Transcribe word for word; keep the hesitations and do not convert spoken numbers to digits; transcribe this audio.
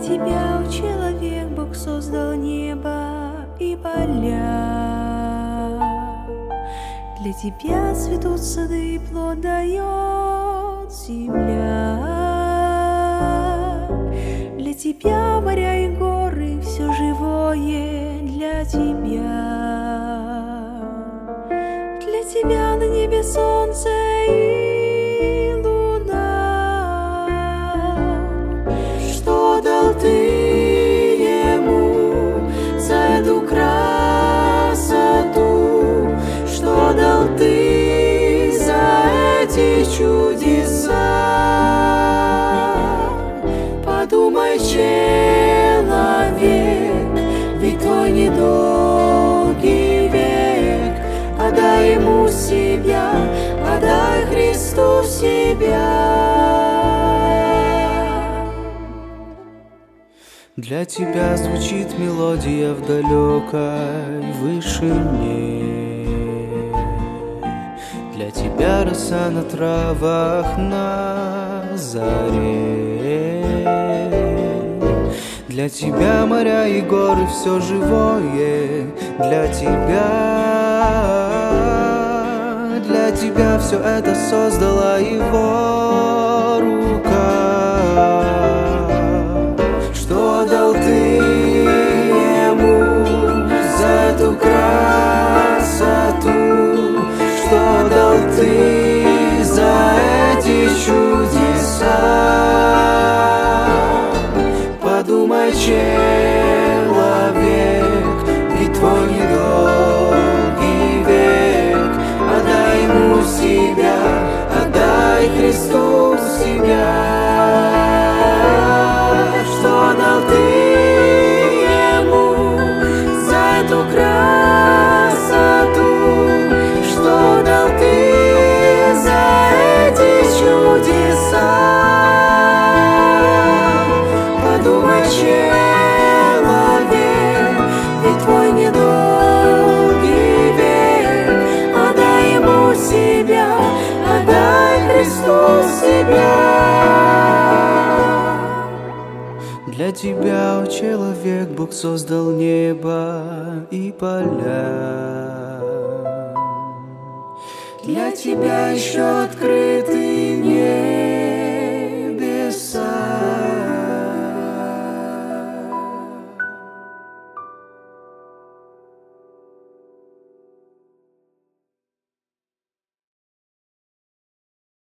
тебя, о человек, Бог создал небо и поля. Для тебя цветут сады и плод дает земля. Для тебя моря и горы, все живое для тебя. Для тебя на небе солнце и луна. Что дал ты ему за эту красоту? Что дал ты за эти чудеса? Подумай, человек, ведь твой недолгий век. Отдай ему себя, отдай Христу себя. Для тебя звучит мелодия в далекой вышине. Для тебя роса на травах на заре. Для тебя моря и горы, все живое для тебя. Для тебя все это создала его рука. Что дал ты ему за эту красоту? Что дал ты за эти чудеса? Подумай, человек, ведь твой недолгий век. Отдай ему себя, отдай Христу себя. Что дал ты ему за эту красоту? Что дал ты за эти чудеса? Подумай, человек, ведь твой недолгий век. Отдай ему себя, отдай Христу себя. Для тебя, о человек, Бог создал небо и поля. Для тебя еще открыты небо.